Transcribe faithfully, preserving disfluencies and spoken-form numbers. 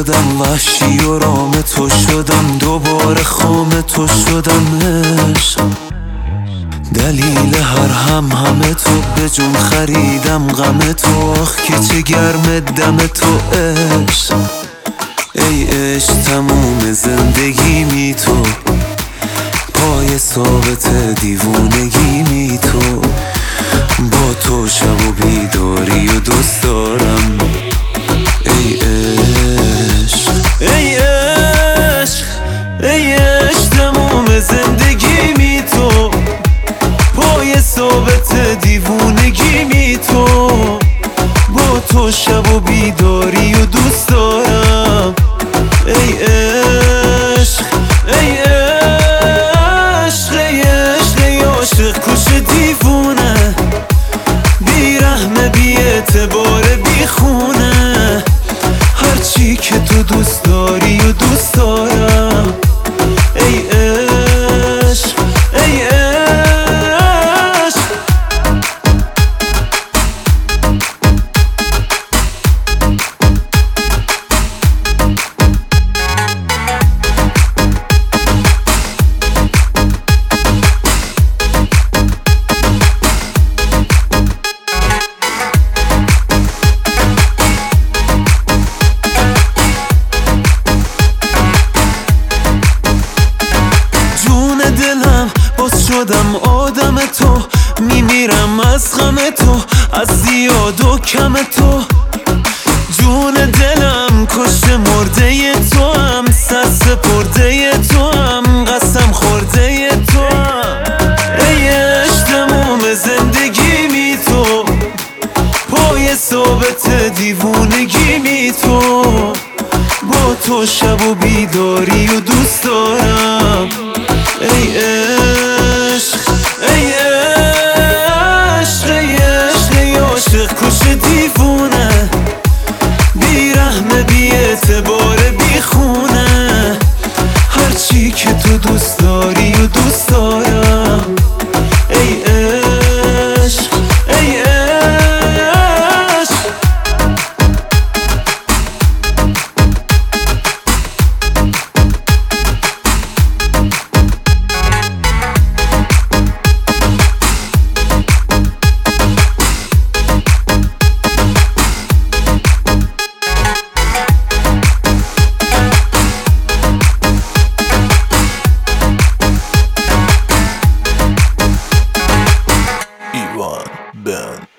شدم، وحشی و رام تو شدم، دوباره خام تو شدم. عشق دلیل هر هم همه تو، به جون خریدم غم تو. آخ که چه گرم دم تو عشق. ای عشق تموم زندگی می تو، پای ثابت دیوونگی می تو. با تو شب و بیداری و دوست دارم. ای عشق ای عشق ای عشق تموم زندگی می تو، پای ثابت دیوونگی می تو. با تو شب و بیداری و دوست دارم. ای عشق ای عشق ای عشق ای عاشق کش دیوونه، بی رحمه بی اعتبار بی خونه. هرچی که تو دوست داری و دوست دارم. ای عشق ای عشق. شدم آدم تو، میمیرم از غم تو، از زیاد و کم تو. جون دلم کشته مرده تو هم، سر سپرده تو هم، قسم خورده تو هم. ای عشق تموم زندگی می تو، پای ثابت دیوونگی می تو. با تو شب و بیداری و دوست دارم. ای عشق ای عشق ای عشق ای عاشق کش دیوونه، بی رحمه بی اعتبار بی خونه. هرچی که تو دوست داری و دوست دارم. ای عشق ای عشق. Ben